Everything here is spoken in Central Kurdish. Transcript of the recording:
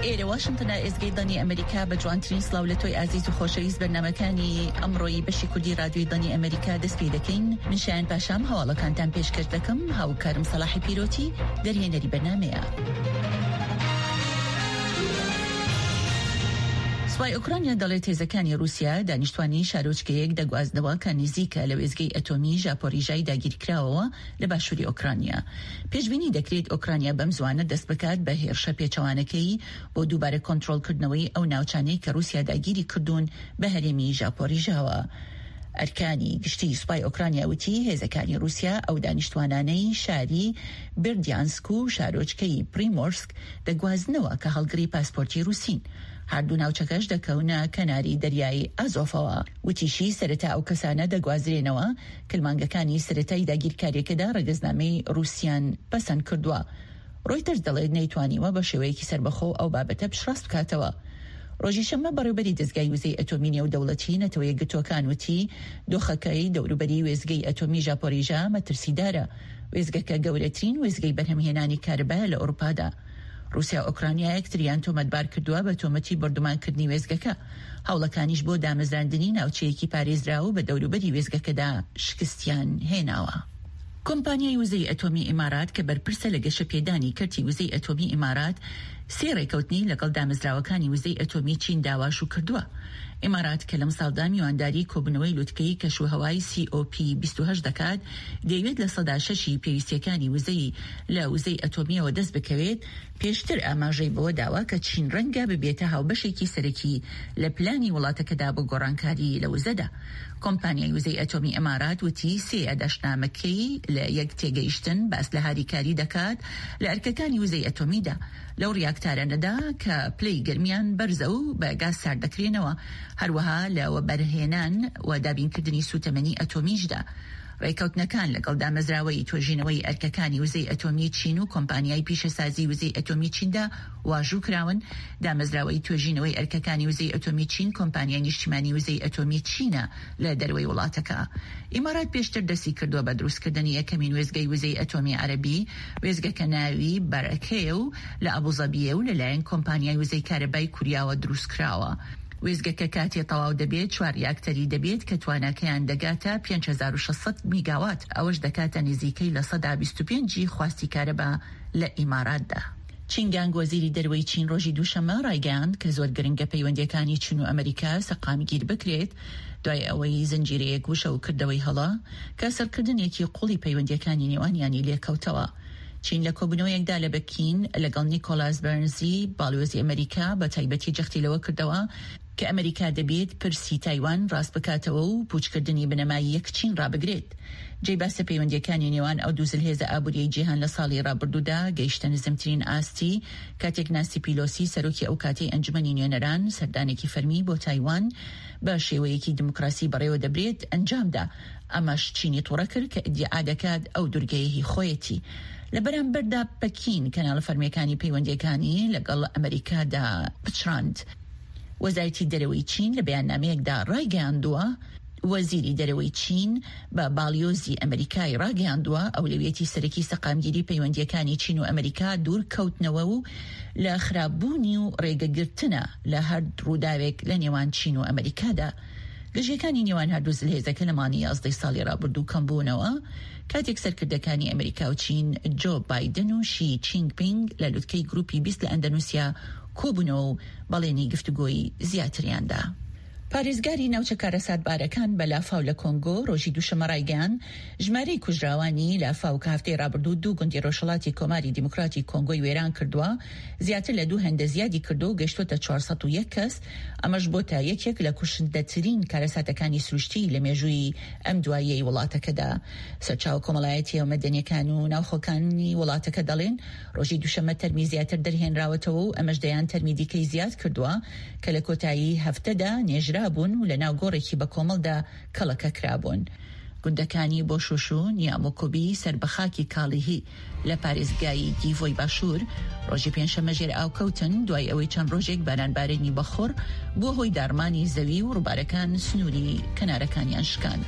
ئێرە واشنگتنە ئێزگەی ئەمریکا بە جوانترین سلااولەتۆی ئازیز و خۆشەویست بەرنامەکانی ئەمڕۆی بەشی کوردی رادیۆی دانی ئەمریکا دەست پێ دەکەین. من شایان پاشام هەواڵەکانتان پێشکەش دەکەم. هاوکارم سەلاحی پیرۆتی دەرهێنەری بەرنامەیە. سوپای ئوکرانیا دەڵێت هێزەکانی رووسیا دانیشتوانی شارۆچکەیەک دەگوازنەوە کە نزیکە لە وێزگەی ئەتۆمی ژاپۆریژای داگیرکراوەوە لە باشووری ئوکرانیا. پێشبینی دەکرێت ئوکرانیا بەم زوانە دەست بکات بە هێرشە پێچەوانەکەی بۆ دووبارە کۆنتڕۆڵکردنەوەی ئەو ناوچانەی کە رووسیا داگیری کردوون بە هەرێمی ژاپۆریژاوە. ئەرکانی گشتی سوپای ئوکرانیا وتی هێزەکانی رووسیا ئەو دانیشتوانانەی شاری بردیانسک و شارۆچکەی پریمۆرسک دەگوازنەوە کە هەڵگری پاسپۆرتی رووسین. هەردوو ناوچەکەش دەکەونە کەناری دەریای ئازۆفەوە. وتیشی سەرەتا ئەو کەسانە دەگوازرێنەوە کلمانگەکانی سەرەتای داگیرکاریەکەدا ڕێگەزنامەی رووسیان پەسەند کردووە. ڕۆیتەرز دەڵێت نەیتوانیوە بە شێوەیەکی سربەخۆ ئەو بابەتە پشڕاست بکاتەوە. ڕۆژی شەممە بەڕێوەبەری دەستگای وزەی ئەتۆمی نێودەوڵەتی نەتەوە یەکگرتووەکان وتی دۆخەکەی دەوروبەری وێزگەی ئەتۆمی ژاپۆریژا مەترسیدارە. وێزگەکە گەورەترین وێزگەی بەرهەمهێنانی کارەبایە لە ئەوروپادا. رووسیا ئوکرانیا یەکتریان تۆمەتبار کردووە بە تۆمەتی بەردومانکردنی وێزگەکە. هەوڵەکانیش بۆ دامەزراندنی ناوچەیەکی پارێزراوە بە دەوروبەری وێزگەکەدا شکستیان هێناوە. کۆمپانیای وزەی ئەتۆمی ئیمارات کە بەرپرسە لە گەشە پێدانی کەرتی وزەی ئەتۆمی ئیمارات سێ ڕێکەوتنی لەگەڵ دامەزراوەکانی وزەی ئەتۆمی چین داواشو کردووە. ئیمارات کە لەم ساڵدا میوانداری کۆبنەوەی لوتکەی کەشوهەوای COP28 دەکات دەیوێت لە سەدا 6 پێویستیەکانی وزەی لە وزەی ئەتۆمیەوە دەست بکەوێت. پێشتر ئاماژەی بۆ داوا کە چین ڕەنگە ببێتە هاوبەشێکی سەرەکی لە پلانی وڵاتەکەدا بۆ گۆڕانکاری لە وزەدا. کۆمپانیای وزەی ئەتۆمی ئیمارات وتی سێ ئەدەشنامەکەی لە یەک تێگەیشتن باس لە هاریکاری دەکات لە ئەرکەکانی وزەی ئەتۆمیدا لەو ڕیاکتارانەدا کە پلەی گەرمیان بەرزە و بە گاز سارد دەکرێنەوە، هەروەها لەوە بەرهێنان و دابینکردنی سوتەمەنی ئەتۆمیشدا. ڕێکەوتنەکان لەگەڵ دامەزراوەی تۆژینەوەی ئەرکەکانی وزەی ئەتۆمی چین و کۆمپانیای پیشەسازی وزەی ئەتۆمی چیندا واژوو کراون. دامەزراوەی تۆژینەوەی ئەرکەکانی وزەی ئەتۆمی چین کۆمپانیای نیشتیمانی وزەی ئەتۆمی چینە لە دەروەی وڵاتەکە. ئیمارات پێشتر دەستی کردووە بە دروستکردنی یەکەمین وێزگەی وزەی ئەتۆمی عەرەبی. وێزگەکە ناوی بەرەکەیە و لە ئەبوزەبیە و لەلایەن کۆمپانیای وزەی کارەبای کوریاوە دروستکراوە. وێزگەکە کاتێ تەواو دەبێت 4 ریاکتەری دەبێت کە تواناکەیان دەگاتە 5600 میگاوات. ئەوەش دەکاتە نزیکەی لە 125 خواستی کارەبا لە ئیماراتدا. چینگانگ وەزیری دەروەی چین ڕۆژی دووشەممە ڕایگەیاند کە زۆر گرنگە پەیوەندیەکانی چین و ئەمریکا سەقامگیر بکرێت دوای ئەوەی زنجیرەیەک وشە و کردەوەی هەڵا کە سەرکردنێکی قوڵی پەیوەندیەکانی نێوانیانی لێکەوتەوە. چین لە کۆبنەوەیەکدا لە بەکین لەگەڵ نیکۆلاس بەرنزی باڵوێزی ئەمریکا بە تایبەتی جەختیلەوە کردەوە کە ئەمریکا دەبێت پرسی تایوان ڕاست بکاتەوە و پوچکردنی بنەمای یەک چین ڕابگرێت. جێی باسە پەیوەندیەکانی نێوان ئەو دوو زلهێزە ئابووریەی جیهان لە ساڵی ڕابردوودا گەیشتە نزمترین ئاستی کاتێک نانسی پیلۆسی سەرۆکی ئەو کاتەی ئەنجومەنی نوێنەران سەردانێکی فەرمی بۆ تایوان بە شێوەیەکی دموکراسی بەڕێوە دەبرێت ئەنجامدا. ئەمەش چینی تووڕە کرد کە ئیدعا دەکات ئەو دورگەیەکی خۆیەتی. لە بەرامبەردا پەکین کەناڵە فەرمیەکانی پەیوەندیەکانی لەگەڵ ئەمریکادا پچڕاند. وەزارەتی دەرەوەی چین لە بەیاننامەیەکدا ڕایگەیاندووە وەزیری دەرەوەی چین بە باڵیۆزی ئەمریکای ڕاگەیاندووە ئەولویەتی سەرەکی سەقامگیری پەیوەندیەکانی چین و ئەمریکا دوور کەوتنەوە و لە خراپبوونی و ڕێگەگرتنە لە هەر ڕووداوێک لە نێوان چین و ئەمریکادا. گەژیەکانی نێوان هەردوو زلهێزەکە لە مانگی 11 ساڵی ڕابردوو کەمبوونەوە کاتێک سەرکردەکانی ئەمریکا و چین جۆ بایدن و شی چینگپینگ لە لوتکەی گروپی 20 لە ئەندەنوسیا کۆبوونەوە و بەڵێنی گفتوگۆی زیاتریاندا. پارێزگاری ناوچە کارەساتبارەکان بە لافاو لە کۆنگۆ ڕۆژی دووشەممە ڕایگەیان ژمارەی کوژراوانی لافاو کە هەفتەی ڕابردوو 2 گوندی ڕۆژهەڵاتی کۆماری دیموکراتی کۆنگۆی وێران کردووە زیاتر لە 2 هێندە زیادی کردو و گەشتوتە 401 کەس. ئەمەش بۆ تا یەکێک لە کوشندەترین کارەساتەکانی سروشتی لە مێژووی ئەم دواییەی وڵاتەکەدا. سەرچاو کۆمەڵایەتی و مەدەنیەکان و ناوخۆکانی وڵاتەکە دەڵێن ڕۆژی دووشەممە تەرمی زیاتر دەرهێنراوەتەوە و ئەمەش دەیان تەرمی دیکەی زیاد کردووە کە لە کۆتایی هەفتەدا نێژرا بوون و لە ناو گۆڕێکی بە کۆمەڵدا کەڵەکە کرابوون. گوندەکانی بۆ شوشون یا مۆکۆبی سربەخاکی کاڵیهی لە پارێزگایی دیڤۆی باشوور ڕۆژی پێنجشەممە ژێر ئاوکەوتن دوای ئەوەی چەند ڕۆژێک بارانبارێنی بەخۆر بۆ هۆی دارمانی زەوی و ڕووبارەکان سنووری کەنارەکانیان شکاند.